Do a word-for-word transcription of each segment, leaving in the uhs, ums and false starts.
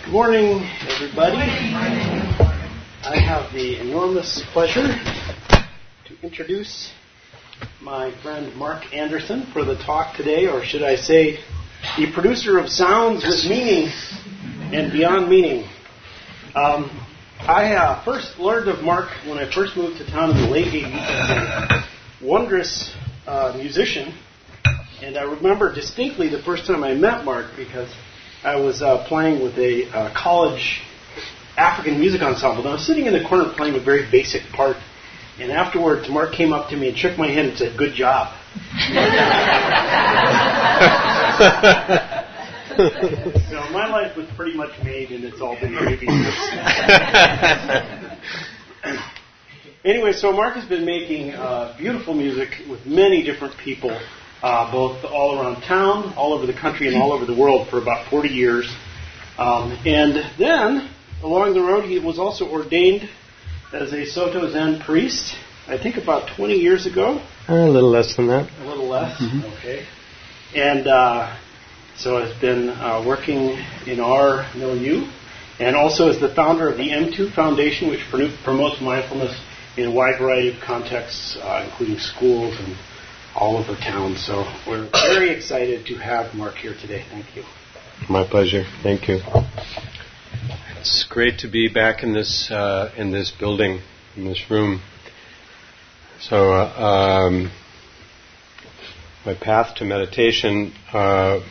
Good morning, everybody. I have the enormous pleasure to introduce my friend Mark Anderson for the talk today, or should I say, the producer of sounds with meaning and beyond meaning. Um, I uh, first learned of Mark when I first moved to town in the late eighties as a wondrous uh, musician, and I remember distinctly the first time I met Mark because I was uh, playing with a uh, college African music ensemble. And I was sitting in the corner playing a very basic part. And afterwards, Mark came up to me and shook my hand and said, "Good job." So my life was pretty much made, and it's all been gravy. Anyway, so Mark has been making uh, beautiful music with many different people. Uh, both all around town, all over the country, and all over the world for about forty years. Um, and then, along the road, he was also ordained as a Soto Zen priest, I think about twenty years ago. A little less than that. A little less, mm-hmm. Okay. And uh, so has been uh, working in our milieu, and also is the founder of the M two Foundation, which promotes mindfulness in a wide variety of contexts, uh, including schools and all over town. So we're very excited to have Mark here today. Thank you. My pleasure. Thank you. It's great to be back in this uh, in this building, in this room. So uh, um, my path to meditation uh,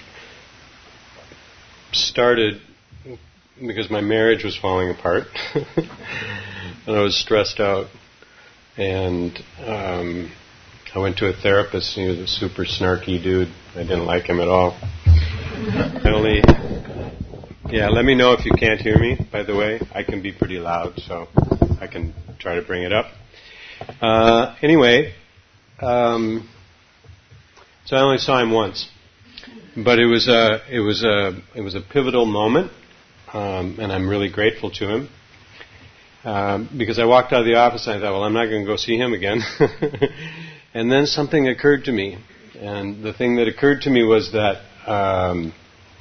started because my marriage was falling apart, and I was stressed out, and um, I went to a therapist, and he was a super snarky dude. I didn't like him at all. I only, yeah, let me know if you can't hear me, by the way. I can be pretty loud, so I can try to bring it up. Uh, anyway, um, so I only saw him once. But it was a, it was a, it was a pivotal moment, um, and I'm really grateful to him. Um, because I walked out of the office and I thought, well, I'm not going to go see him again. And then something occurred to me. And the thing that occurred to me was that um,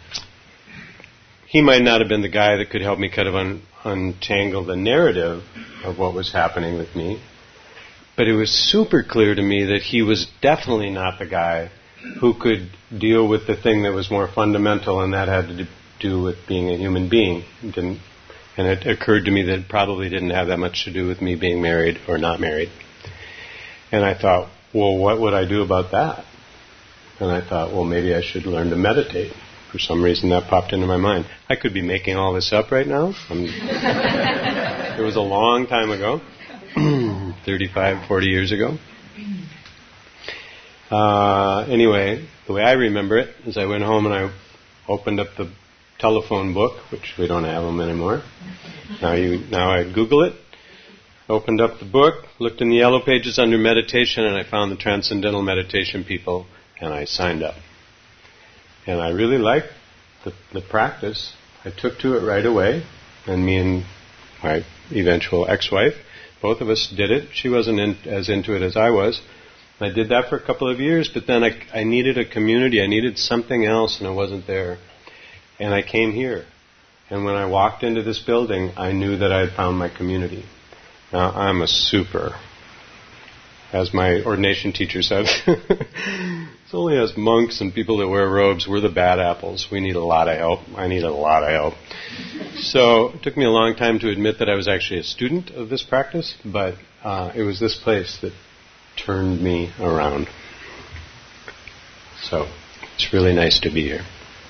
he might not have been the guy that could help me kind of un- untangle the narrative of what was happening with me. But it was super clear to me that he was definitely not the guy who could deal with the thing that was more fundamental, and that had to do with being a human being. It didn't, and it occurred to me that it probably didn't have that much to do with me being married or not married. And I thought, well, what would I do about that? And I thought, well, maybe I should learn to meditate. For some reason, that popped into my mind. I could be making all this up right now. It was a long time ago, thirty-five, forty years ago. Uh, anyway, the way I remember it is I went home and I opened up the telephone book, which we don't have them anymore. Now you, now I Google it. Opened up the book, looked in the yellow pages under meditation, and I found the Transcendental Meditation people, and I signed up. And I really liked the, the practice. I took to it right away, and me and my eventual ex-wife, both of us did it. She wasn't in, as into it as I was. I did that for a couple of years, but then I, I needed a community. I needed something else, and it wasn't there. And I came here. And when I walked into this building, I knew that I had found my community. Now, I'm a super. As my ordination teacher said, it's only us monks and people that wear robes, we're the bad apples. We need a lot of help. I needed a lot of help. So it took me a long time to admit that I was actually a student of this practice, but uh, it was this place that turned me around. So it's really nice to be here.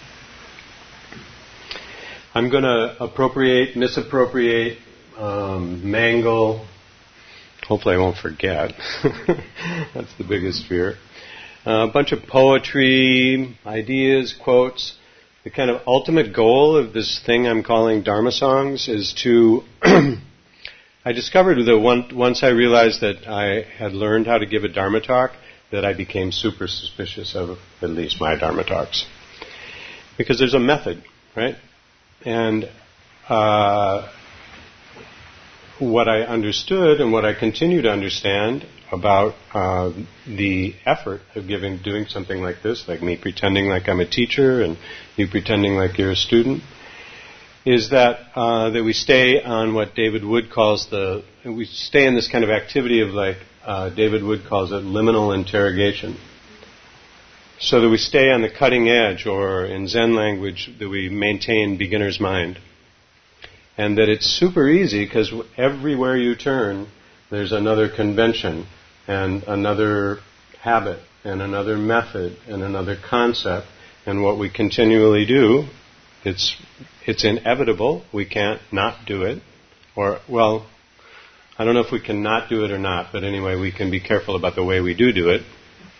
I'm going to appropriate, misappropriate, um, mangle. Hopefully I won't forget. That's the biggest fear. Uh, a bunch of poetry, ideas, quotes. The kind of ultimate goal of this thing I'm calling Dharma songs is to... I discovered that one, once I realized that I had learned how to give a Dharma talk, that I became super suspicious of at least my Dharma talks. Because there's a method, right? And uh, what I understood and what I continue to understand about uh, the effort of giving, doing something like this, like me pretending like I'm a teacher and you pretending like you're a student, is that uh, that we stay on what David Wood calls the, we stay in this kind of activity of like, uh, David Wood calls it liminal interrogation. So that we stay on the cutting edge, or in Zen language, that we maintain beginner's mind. And that it's super easy because everywhere you turn, there's another convention and another habit and another method and another concept. And what we continually do, it's it's inevitable. We can't not do it. Or, well, I don't know if we can not do it or not, but anyway, we can be careful about the way we do do it.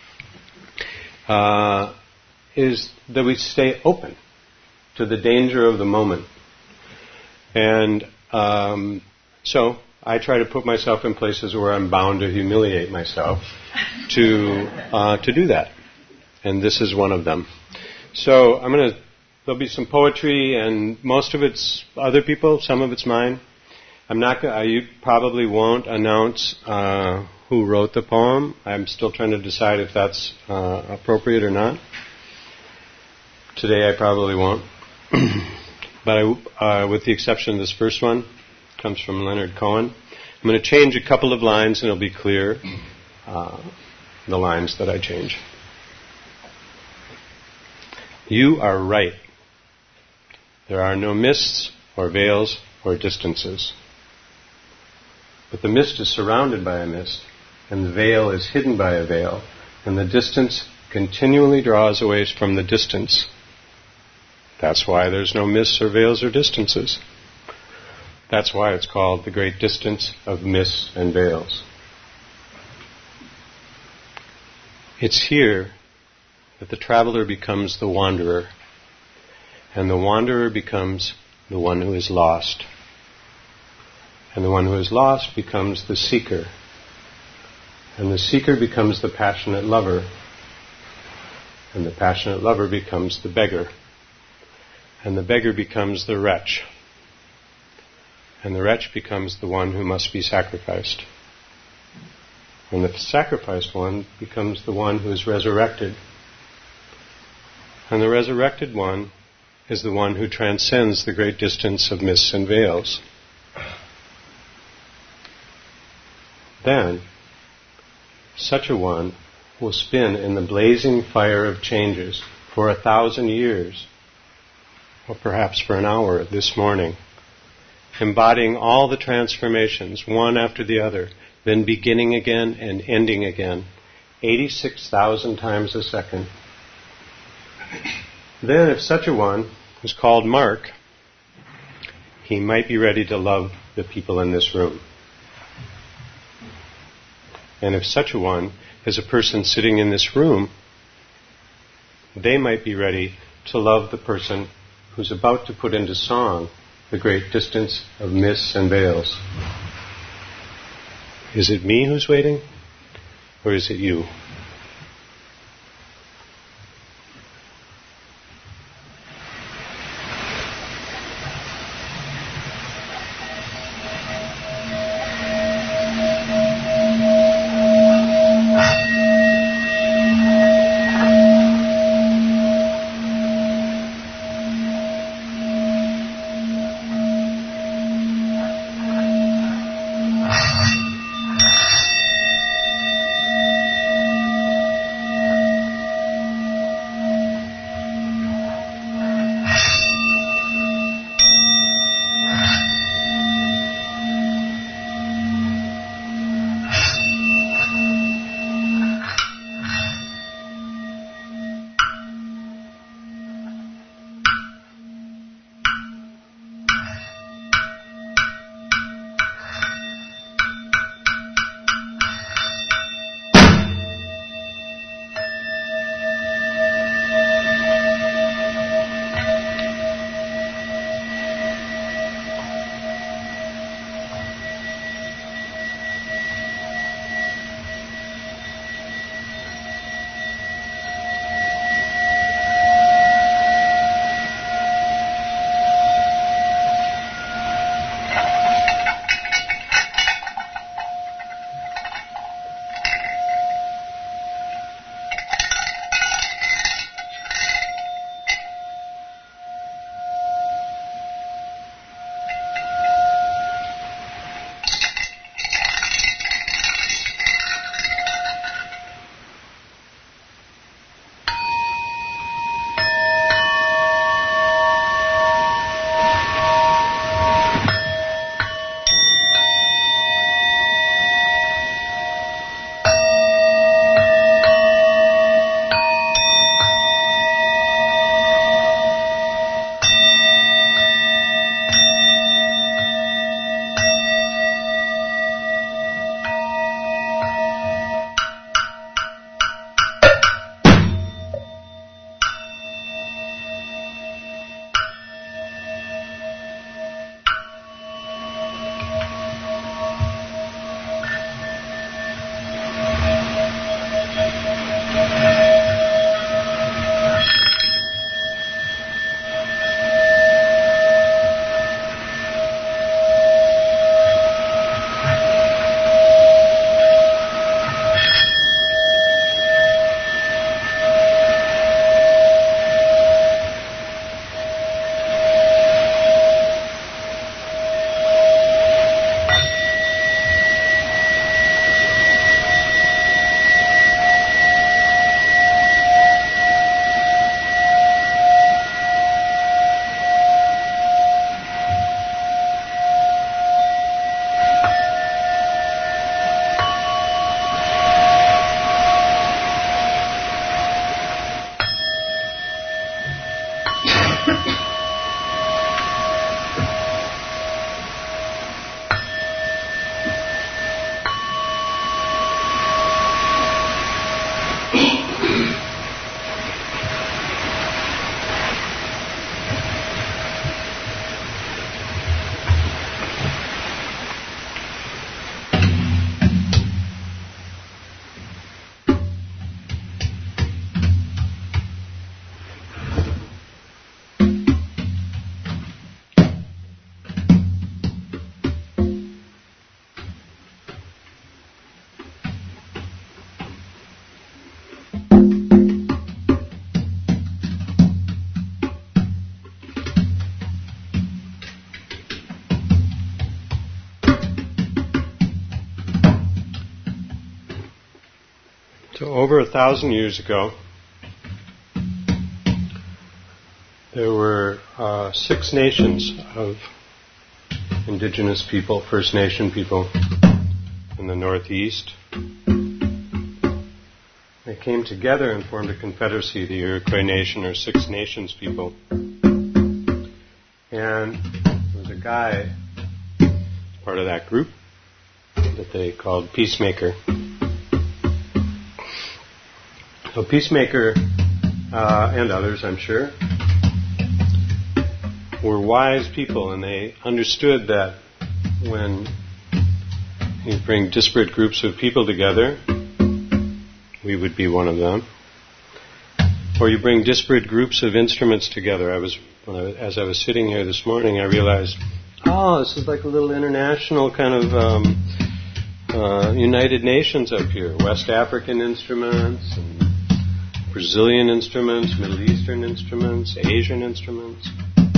Uh, is that we stay open to the danger of the moment. And um, so I try to put myself in places where I'm bound to humiliate myself to uh, to do that. And this is one of them. So I'm going to, there'll be some poetry, and most of it's other people, some of it's mine. I'm not going to, you probably won't announce uh, who wrote the poem. I'm still trying to decide if that's uh, appropriate or not. Today I probably won't. But I, uh, with the exception of this first one, it comes from Leonard Cohen. I'm going to change a couple of lines and it'll be clear uh, the lines that I change. You are right. There are no mists or veils or distances. But the mist is surrounded by a mist, and the veil is hidden by a veil, and the distance continually draws away from the distance. That's why there's no mists or veils or distances. That's why it's called the great distance of mists and veils. It's here that the traveler becomes the wanderer, and the wanderer becomes the one who is lost. And the one who is lost becomes the seeker. And the seeker becomes the passionate lover. And the passionate lover becomes the beggar. And the beggar becomes the wretch. And the wretch becomes the one who must be sacrificed. And the sacrificed one becomes the one who is resurrected. And the resurrected one is the one who transcends the great distance of mists and veils. Then, such a one will spin in the blazing fire of changes for a thousand years, or perhaps for an hour this morning, embodying all the transformations, one after the other, then beginning again and ending again, eighty-six thousand times a second. Then, if such a one is called Mark, he might be ready to love the people in this room. And if such a one is a person sitting in this room, they might be ready to love the person who's about to put into song the great distance of mists and veils. Is it me who's waiting, or is it you? So over a thousand years ago, there were uh, six nations of indigenous people, First Nation people in the Northeast. They came together and formed a confederacy, the Iroquois Nation, or Six Nations people. And there was a guy, part of that group, that they called Peacemaker. So Peacemaker, uh, and others, I'm sure, were wise people, and they understood that when you bring disparate groups of people together, we would be one of them, or you bring disparate groups of instruments together. I was, when I, as I was sitting here this morning, I realized, oh, this is like a little international kind of um, uh, United Nations up here. West African instruments, and Brazilian instruments, Middle Eastern instruments, Asian instruments.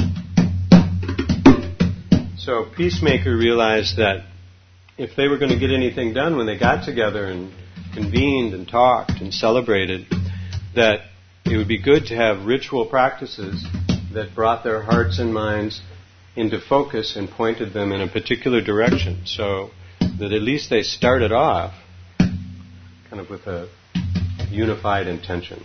So Peacemaker realized that if they were going to get anything done when they got together and convened and talked and celebrated, that it would be good to have ritual practices that brought their hearts and minds into focus and pointed them in a particular direction, so that at least they started off kind of with a unified intention.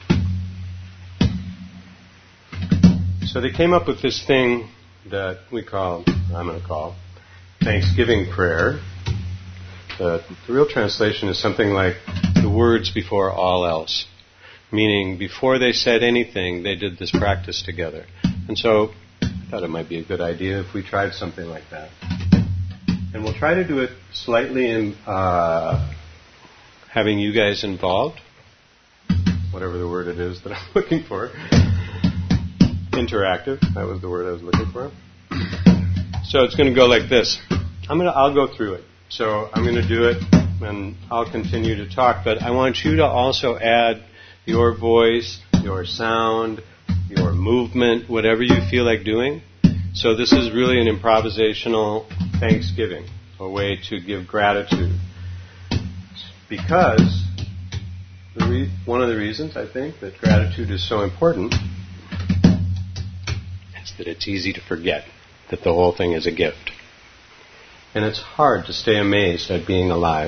So they came up with this thing that we call, I'm going to call, Thanksgiving prayer. The, the real translation is something like the words before all else, meaning before they said anything, they did this practice together. And so I thought it might be a good idea if we tried something like that. And we'll try to do it slightly in uh, having you guys involved, whatever the word it is that I'm looking for. Interactive, that was the word I was looking for. So it's going to go like this. I'm going to, I'll go through it. So I'm going to do it, and I'll continue to talk. But I want you to also add your voice, your sound, your movement, whatever you feel like doing. So this is really an improvisational Thanksgiving, a way to give gratitude. Because the re- one of the reasons I think that gratitude is so important is that it's easy to forget that the whole thing is a gift. And it's hard to stay amazed at being alive.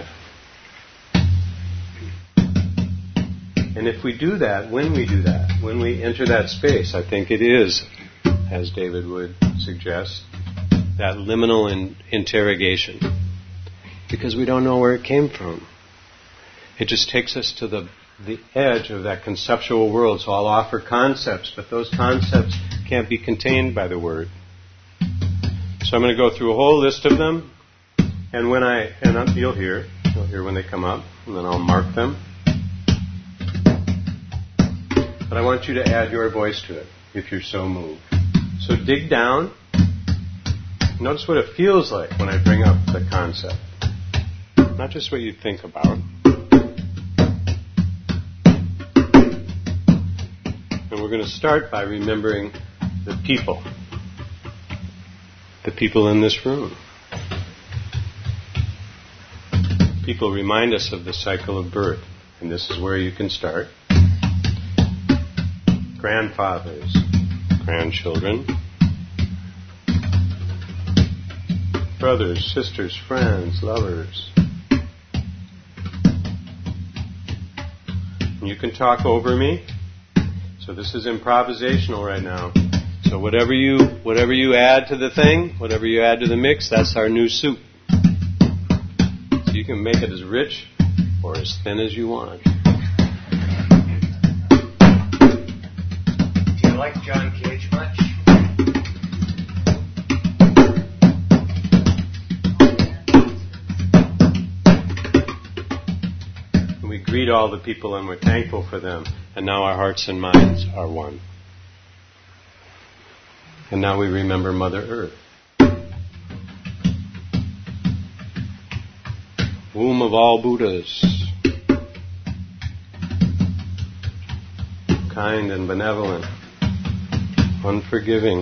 And if we do that, when we do that, when we enter that space, I think it is, as David would suggest, that liminal in- interrogation. Because we don't know where it came from. It just takes us to the, the edge of that conceptual world. So I'll offer concepts, but those concepts can't be contained by the word. So I'm going to go through a whole list of them. And when I, and you'll hear, you'll hear when they come up, and then I'll mark them. But I want you to add your voice to it, if you're so moved. So dig down. Notice what it feels like when I bring up the concept. Not just what you think about. And we're going to start by remembering the people. The people in this room. People remind us of the cycle of birth, and this is where you can start. Grandfathers, grandchildren, brothers, sisters, friends, lovers. And you can talk over me. So this is improvisational right now. So whatever you whatever you add to the thing, whatever you add to the mix, that's our new soup. So you can make it as rich or as thin as you want. Do you like John Cage much? And we greet all the people and we're thankful for them. And now our hearts and minds are one. And now we remember Mother Earth. Womb of all Buddhas. Kind and benevolent. Unforgiving.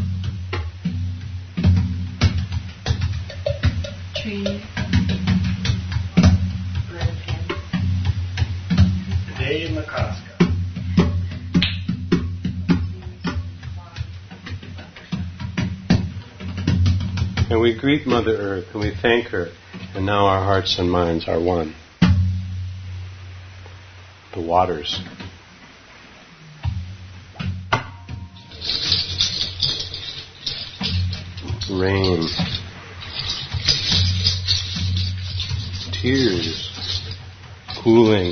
Tree. And we greet Mother Earth and we thank her, and now our hearts and minds are one. The waters. Rain. Tears. Cooling.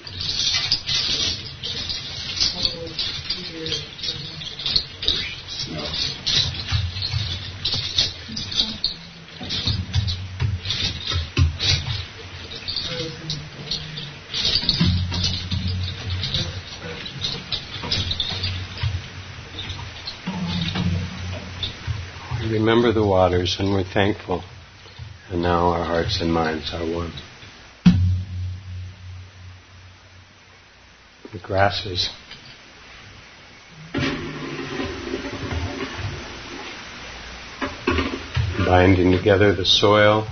Remember the waters, and we're thankful. And now our hearts and minds are one. The grasses. Binding together the soil.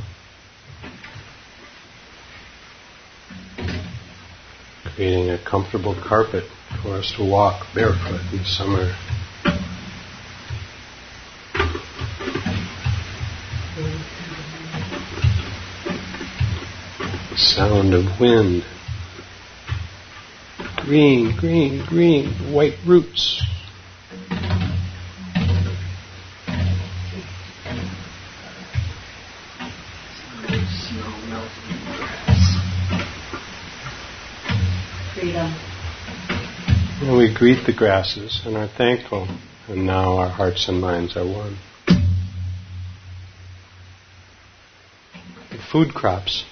Creating a comfortable carpet for us to walk barefoot in summer. The sound of wind. Green, green, green, white roots. Freedom. And we greet the grasses and are thankful, and now our hearts and minds are one. The food crops.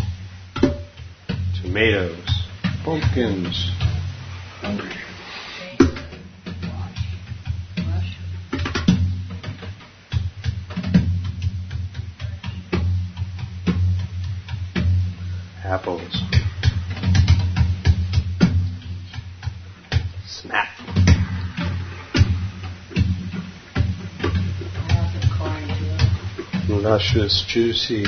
Tomatoes, pumpkins, apples, snap, luscious, juicy,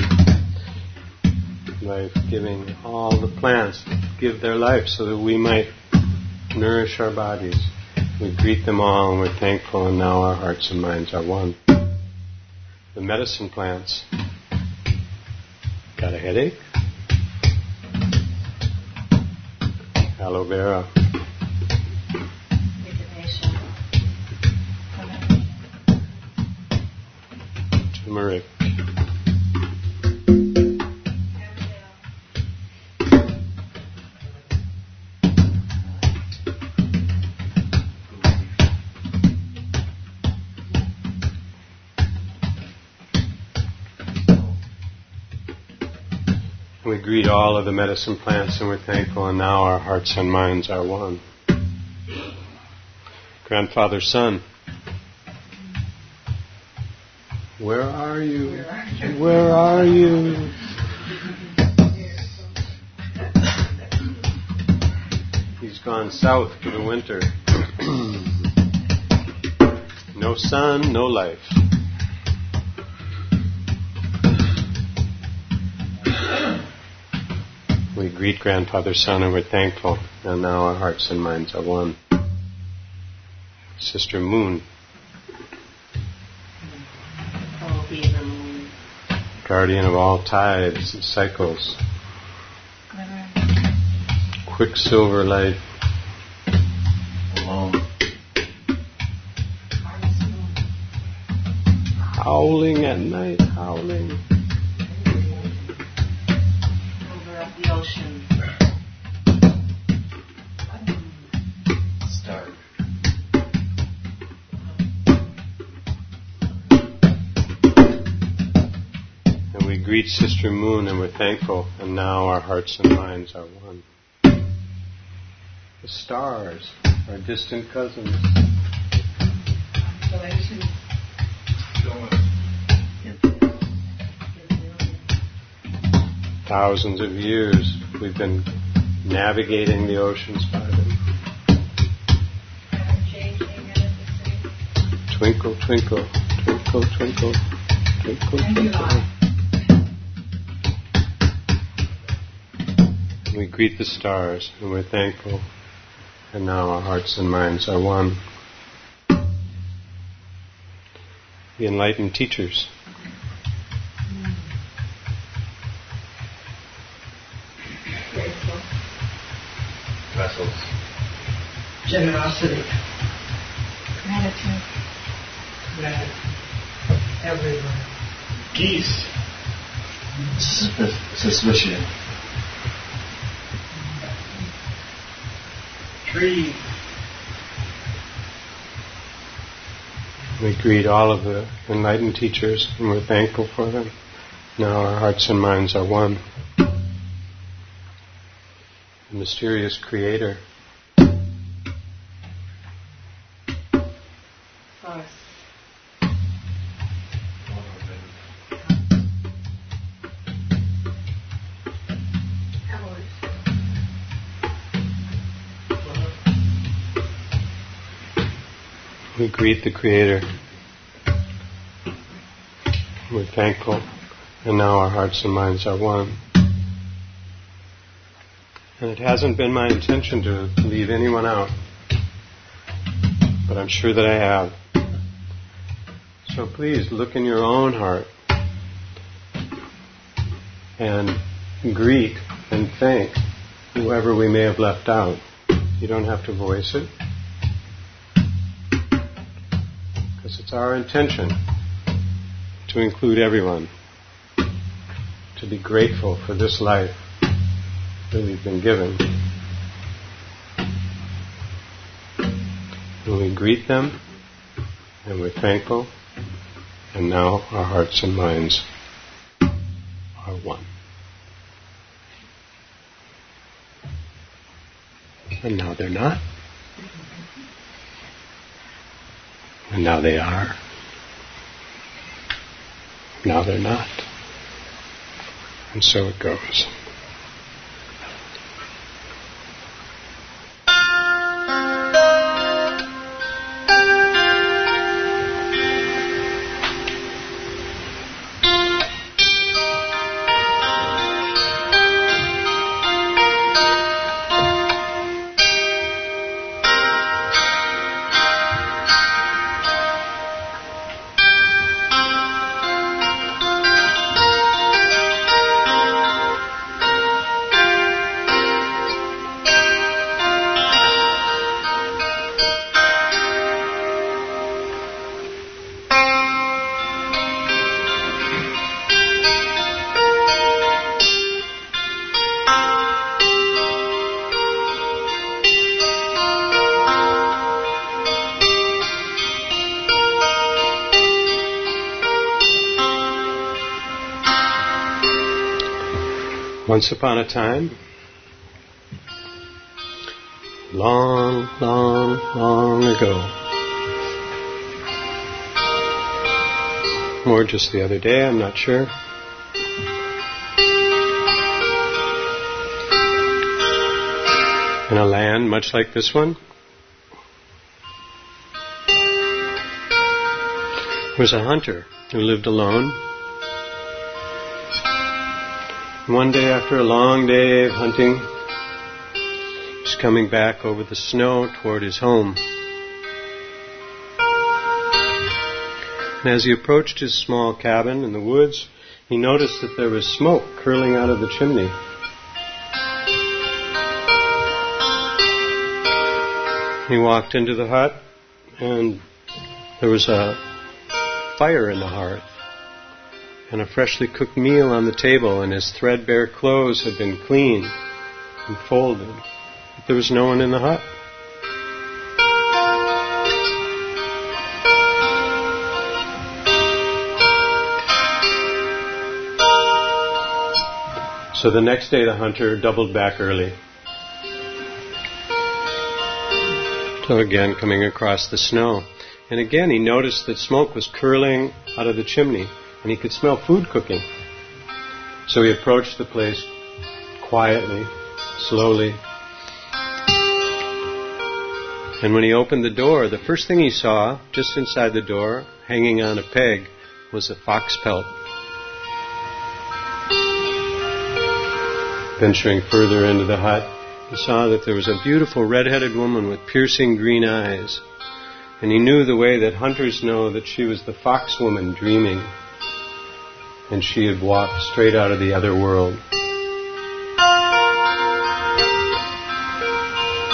life-giving, all the plants give their life so that we might nourish our bodies. We greet them all and we're thankful, and now our hearts and minds are one. The medicine plants. Got a headache? Aloe vera. Turmeric. We greet all of the medicine plants and we're thankful, and now our hearts and minds are one. Grandfather Sun. Where are you? Where are you? He's gone south for the winter. No sun, no life. We greet Grandfather Sun and we're thankful, and now our hearts and minds are one. Sister Moon. Oh, be the moon. Guardian of all tides and cycles. Quicksilver light. Alone. Howling at night, howling. The ocean. Start. And we greet Sister Moon and we're thankful, and now our hearts and minds are one. The stars, our distant cousins. Thousands of years we've been navigating the oceans by them. Twinkle, twinkle, twinkle, twinkle, twinkle, twinkle. We greet the stars and we're thankful, and now our hearts and minds are one. The enlightened teachers. vessels. Generosity. Gratitude. Gratitude. Everywhere. Geese. Suspicion. Tree. We greet all of the enlightened teachers, and we're thankful for them. Now our hearts and minds are one. The mysterious Creator. Force. We greet the Creator. We're thankful, and now our hearts and minds are one. And it hasn't been my intention to leave anyone out, but I'm sure that I have. So please look in your own heart and greet and thank whoever we may have left out. You don't have to voice it, because it's our intention to include everyone, to be grateful for this life that we've been given. And we greet them, and we're thankful, and now our hearts and minds are one. And now they're not. And now they are. Now they're not. And so it goes. Once upon a time, long, long, long ago, or just the other day, I'm not sure, in a land much like this one, there was a hunter who lived alone. One day, after a long day of hunting, he was coming back over the snow toward his home. And as he approached his small cabin in the woods, he noticed that there was smoke curling out of the chimney. He walked into the hut, and there was a fire in the hearth, and a freshly cooked meal on the table, and his threadbare clothes had been cleaned and folded. But there was no one in the hut. So the next day the hunter doubled back early. So again, coming across the snow. And again he noticed that smoke was curling out of the chimney, and he could smell food cooking. So he approached the place quietly, slowly. And when he opened the door, the first thing he saw, just inside the door, hanging on a peg, was a fox pelt. Venturing further into the hut, he saw that there was a beautiful red-headed woman with piercing green eyes. And he knew the way that hunters know that she was the fox woman dreaming. And she had walked straight out of the other world.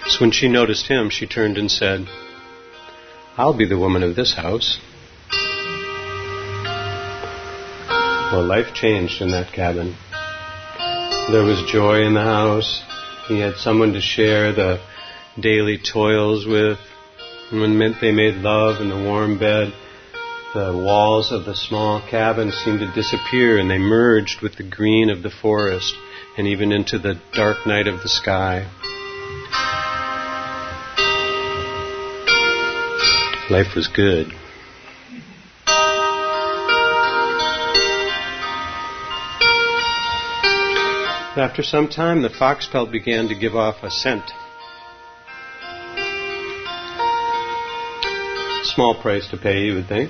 So when she noticed him, she turned and said, "I'll be the woman of this house." Well, life changed in that cabin. There was joy in the house. He had someone to share the daily toils with. And when they made love in the warm bed, the walls of the small cabin seemed to disappear, and they merged with the green of the forest and even into the dark night of the sky. Life was good. After some time, the foxpelt began to give off a scent. Small price to pay, you would think.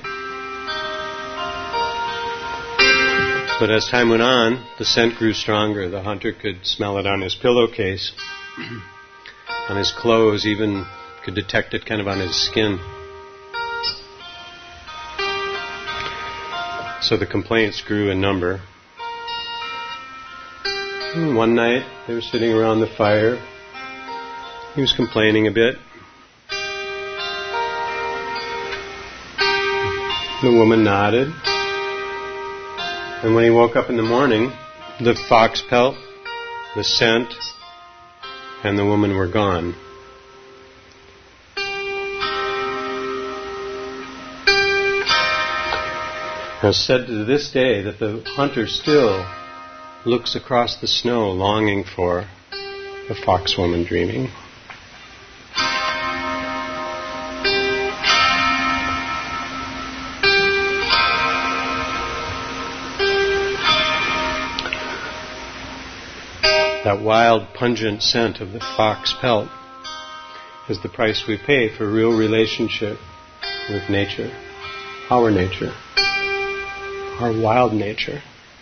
But as time went on, the scent grew stronger. The hunter could smell it on his pillowcase, on his clothes, even could detect it kind of on his skin. So the complaints grew in number. And one night, they were sitting around the fire. He was complaining a bit. The woman nodded. And when he woke up in the morning, the fox pelt, the scent, and the woman were gone. It's said to this day that the hunter still looks across the snow longing for the fox woman dreaming. That wild, pungent scent of the fox pelt is the price we pay for real relationship with nature, our nature, our wild nature.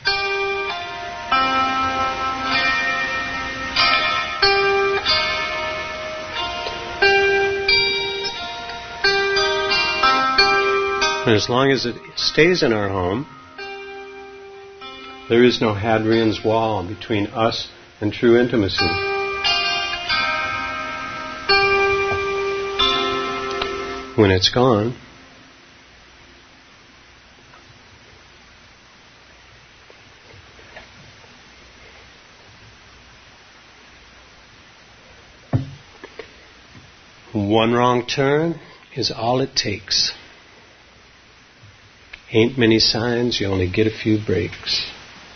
And as long as it stays in our home, there is no Hadrian's wall between us and true intimacy. When it's gone, one wrong turn is all it takes. Ain't many signs, you only get a few breaks.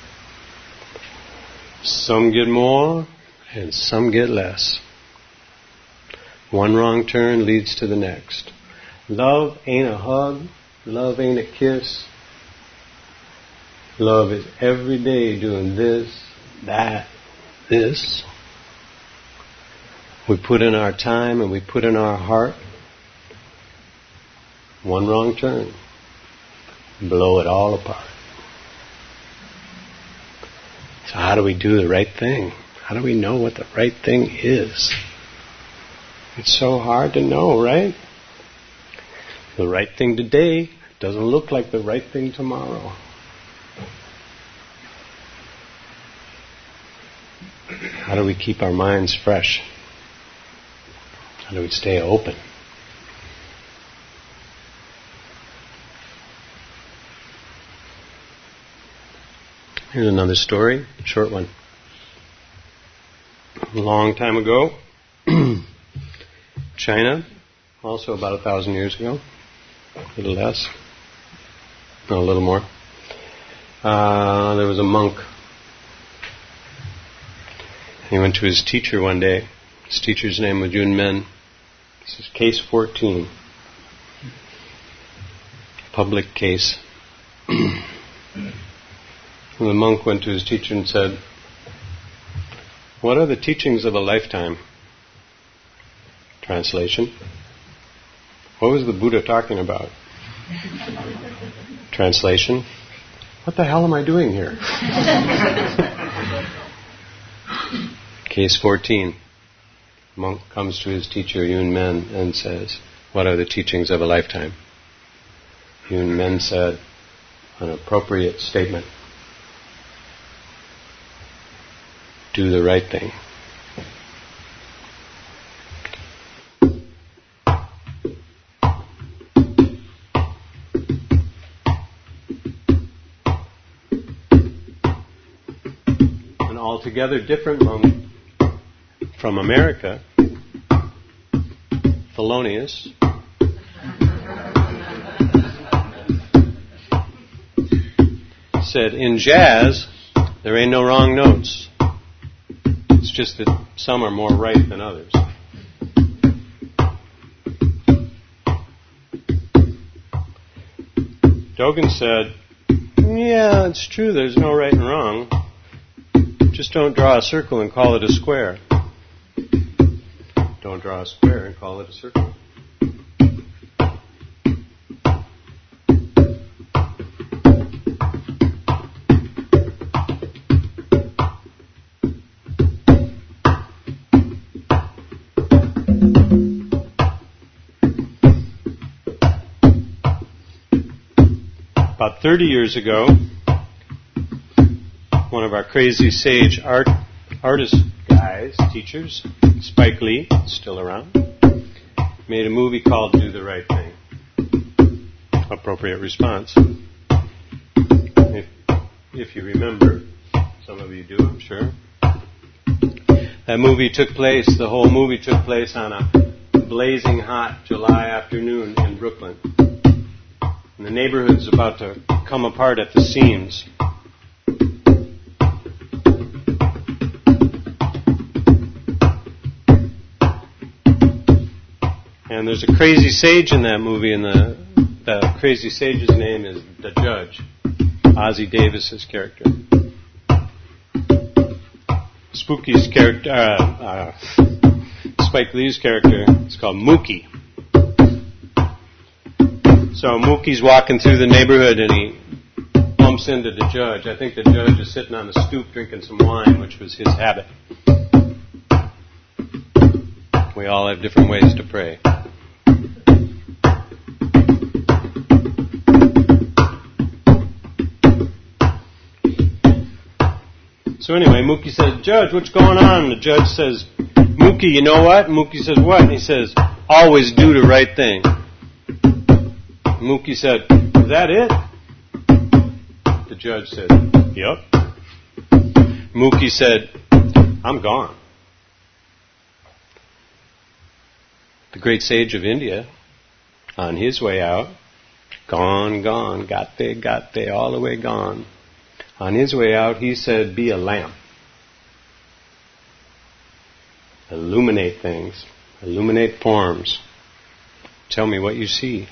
Some get more, and some get less. One wrong turn leads to the next. Love ain't a hug. Love ain't a kiss. Love is every day doing this, that, this. We put in our time and we put in our heart. One wrong turn. Blow it all apart. So how do we do the right thing? How do we know what the right thing is? It's so hard to know, right? The right thing today doesn't look like the right thing tomorrow. How do we keep our minds fresh? How do we stay open? Here's another story, a short one. A long time ago, China, also about a thousand years ago, a little less, no, a little more, uh, there was a monk. He went to his teacher one day. His teacher's name was Yun Men. This is case fourteen. Public case. And the monk went to his teacher and said, "What are the teachings of a lifetime?" Translation: what was the Buddha talking about? Translation: what the hell am I doing here? Case fourteen. Monk comes to his teacher Yun Men and says, "What are the teachings of a lifetime?" Yun Men said, "An appropriate statement. Do the right thing." altogether different monk from America, Thelonious, said, in jazz, there ain't no wrong notes. It's just that some are more right than others. Dogen said, yeah, it's true, there's no right and wrong. Just don't draw a circle and call it a square. Don't draw a square and call it a circle. About thirty years ago, one of our crazy sage art artist guys, teachers, Spike Lee, still around, made a movie called Do the Right Thing. Appropriate response. If, if you remember, some of you do, I'm sure. That movie took place, the whole movie took place on a blazing hot July afternoon in Brooklyn. And the neighborhood's about to come apart at the seams. And there's a crazy sage in that movie, and the, the crazy sage's name is the Judge, Ossie Davis's character. Spooky's character, uh, uh, Spike Lee's character, is called Mookie. So Mookie's walking through the neighborhood and he bumps into the Judge. I think the Judge is sitting on the stoop drinking some wine, which was his habit. We all have different ways to pray. So anyway, Mookie says, Judge, what's going on? And the Judge says, Mookie, you know what? And Mookie says, what? And he says, always do the right thing. Mookie said, is that it? The Judge said, yep. Mookie said, I'm gone. The great sage of India, on his way out, gone, gone, gatte, gatte, all the way gone. On his way out, he said, be a lamp. Illuminate things. Illuminate forms. Tell me what you see.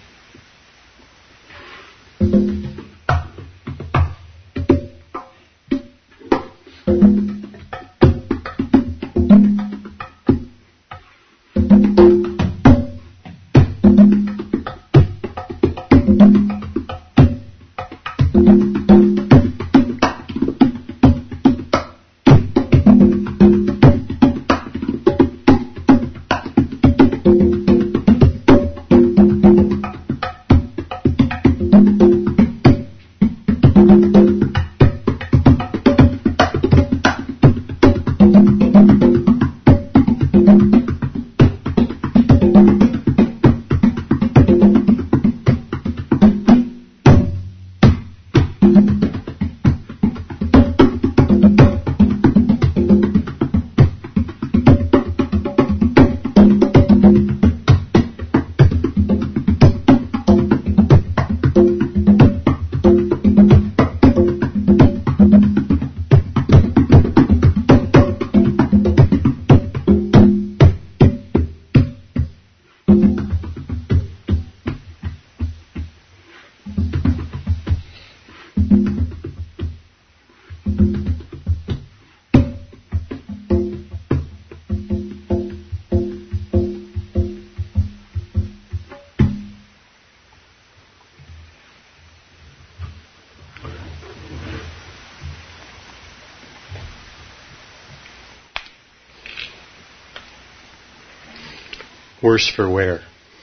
Worse for wear.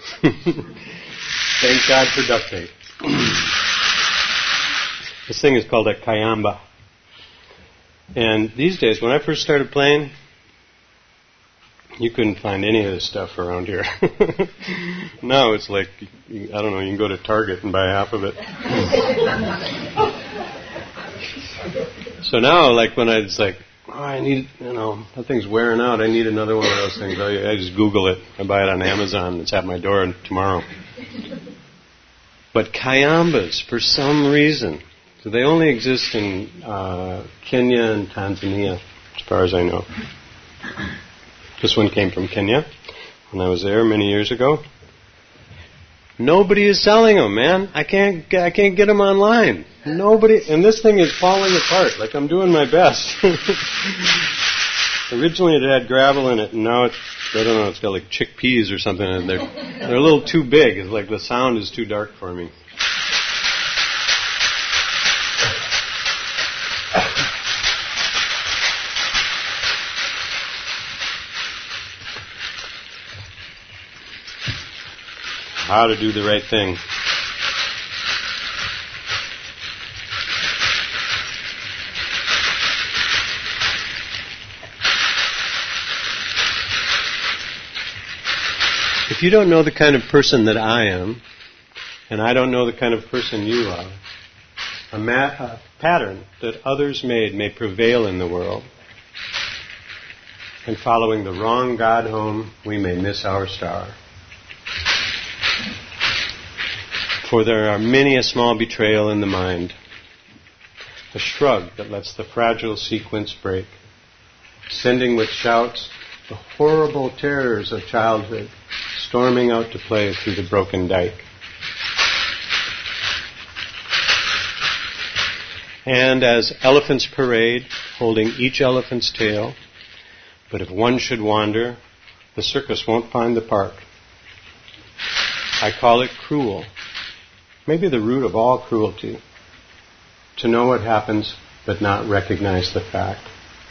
Thank God for duct tape. This thing is called a kayamba. And these days, when I first started playing, you couldn't find any of this stuff around here. Now it's like, I don't know, you can go to Target and buy half of it. So now, like when I was like, oh, I need, you know, that thing's wearing out. I need another one of those things. I, I just Google it. I buy it on Amazon. It's at my door tomorrow. But kayambas, for some reason, so they only exist in uh, Kenya and Tanzania, as far as I know. This one came from Kenya when I was there many years ago. Nobody is selling them, man. I can't, I can't get them online. Nobody, and this thing is falling apart. Like, I'm doing my best. Originally, it had gravel in it, and now it's, I don't know, it's got like chickpeas or something, and they're they're a little too big. It's like the sound is too dark for me. How to do the right thing. If you don't know the kind of person that I am, and I don't know the kind of person you are, a, ma- a pattern that others made may prevail in the world. And following the wrong God home, we may miss our star. For there are many a small betrayal in the mind, a shrug that lets the fragile sequence break, sending with shouts the horrible terrors of childhood storming out to play through the broken dike. And as elephants parade, holding each elephant's tail, but if one should wander, the circus won't find the park. I call it cruel, maybe the root of all cruelty, to know what happens but not recognize the fact.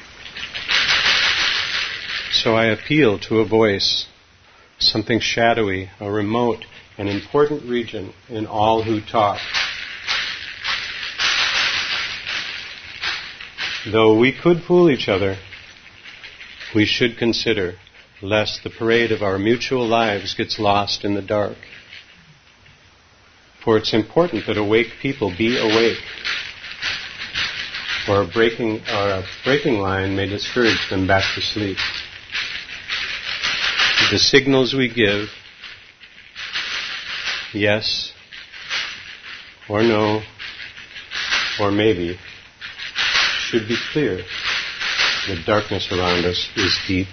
So I appeal to a voice, something shadowy, a remote and important region in all who talk. Though we could fool each other, we should consider lest the parade of our mutual lives gets lost in the dark. For it's important that awake people be awake, or a breaking, or a breaking line may discourage them back to sleep. The signals we give, yes, or no, or maybe, should be clear. The darkness around us is deep.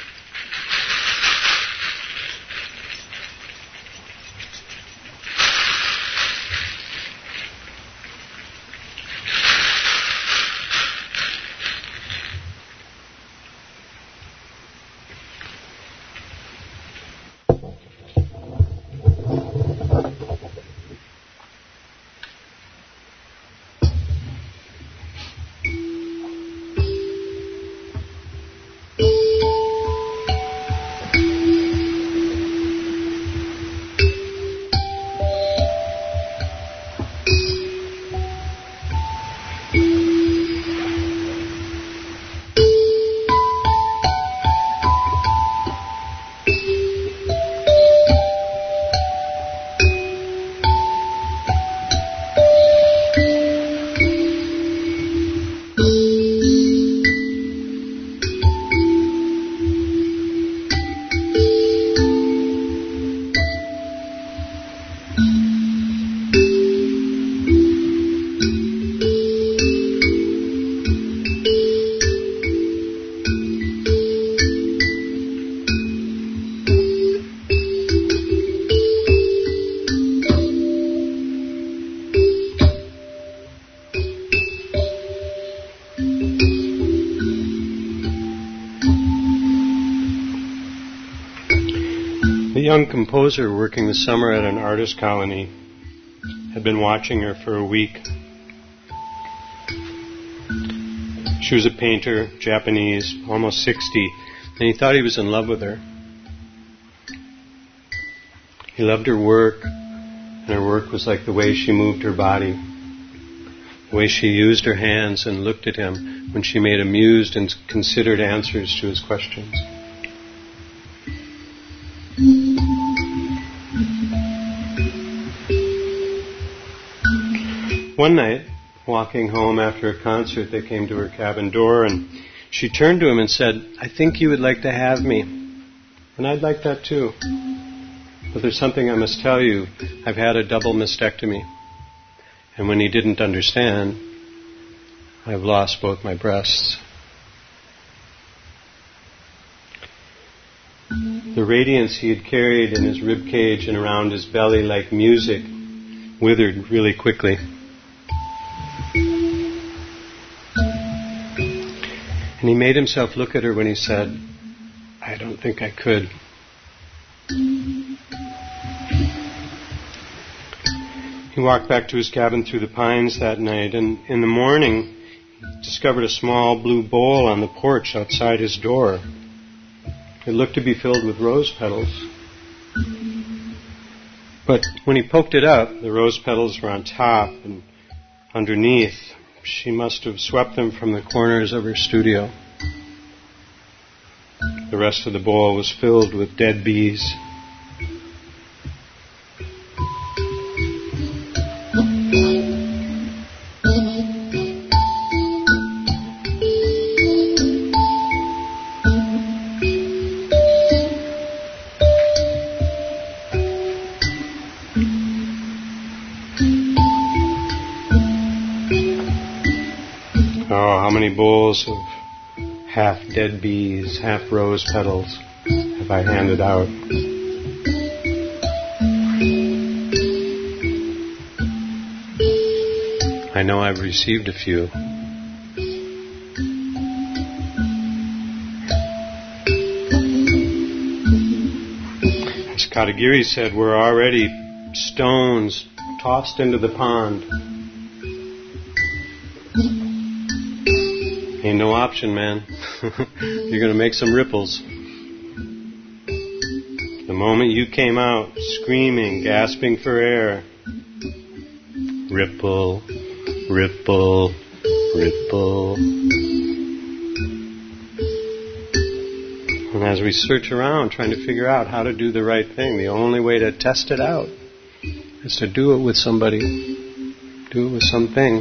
The young composer working the summer at an artist colony had been watching her for a week. She was a painter, Japanese, almost sixty, and he thought he was in love with her. He loved her work, and her work was like the way she moved her body, the way she used her hands and looked at him when she made amused and considered answers to his questions. One night, walking home after a concert, they came to her cabin door and she turned to him and said, "I think you would like to have me. And I'd like that too. But there's something I must tell you. I've had a double mastectomy. And when he didn't understand, I've lost both my breasts." The radiance he had carried in his rib cage and around his belly like music withered really quickly. And he made himself look at her when he said, "I don't think I could." He walked back to his cabin through the pines that night, and in the morning he discovered a small blue bowl on the porch outside his door. It looked to be filled with rose petals. But when he poked it up, the rose petals were on top, and underneath, she must have swept them from the corners of her studio. The rest of the bowl was filled with dead bees. Bowls of half-dead bees, half-rose petals have I handed out. I know I've received a few. As Katagiri said, we're already stones tossed into the pond. Ain't no option, man. You're going to make some ripples. The moment you came out, screaming, gasping for air, ripple, ripple, ripple. And as we search around trying to figure out how to do the right thing, the only way to test it out is to do it with somebody. Do it with something.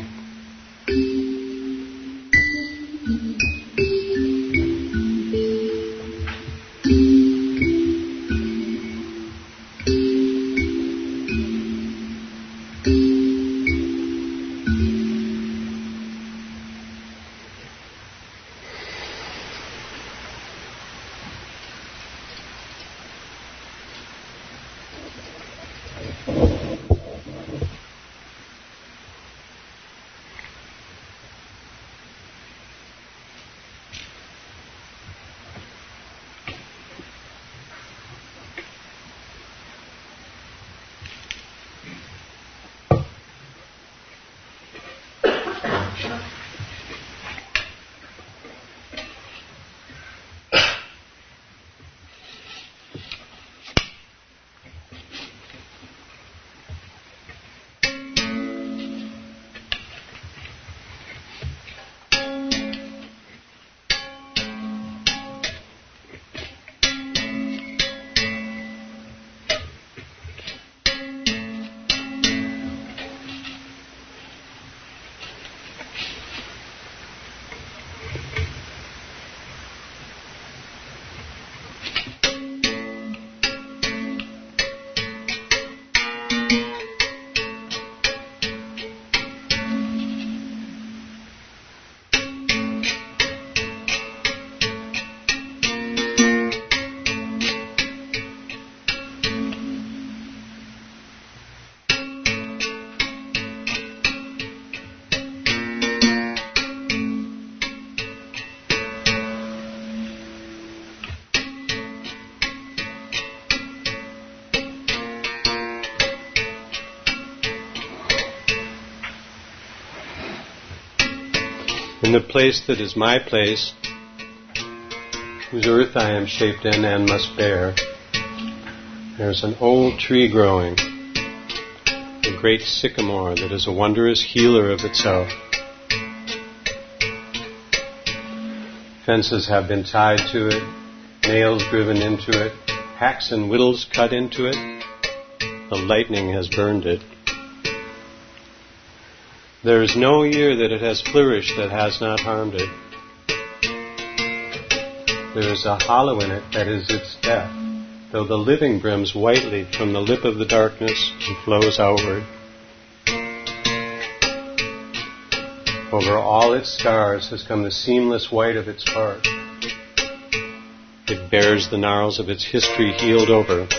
In the place that is my place, whose earth I am shaped in and must bear, there's an old tree growing, a great sycamore that is a wondrous healer of itself. Fences have been tied to it, nails driven into it, hacks and whittles cut into it. The lightning has burned it. There is no year that it has flourished that has not harmed it. there is a hollow in it that is its death, though the living brims whitely from the lip of the darkness and flows outward. Over all its scars has come the seamless white of its bark. It bears the gnarls of its history healed over.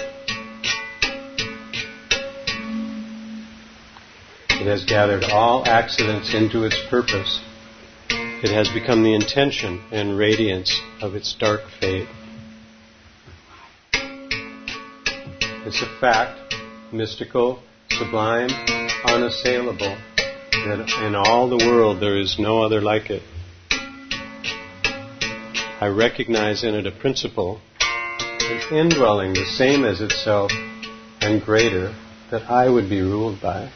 It has gathered all accidents into its purpose. It has become the intention and radiance of its dark fate. It's a fact, mystical, sublime, unassailable, that in all the world there is no other like it. I recognize in it a principle, an indwelling the same as itself and greater, that I would be ruled by.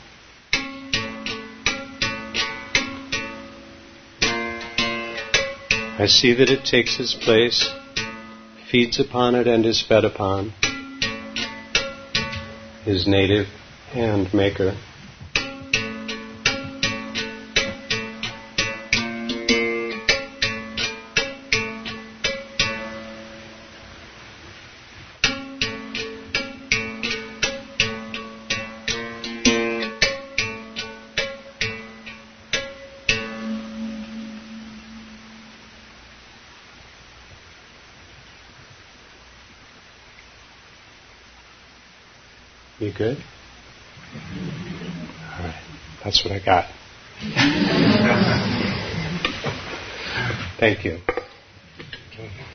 I see that it takes its place, feeds upon it and is fed upon, is native and maker. You good? All right. That's what I got. Thank you.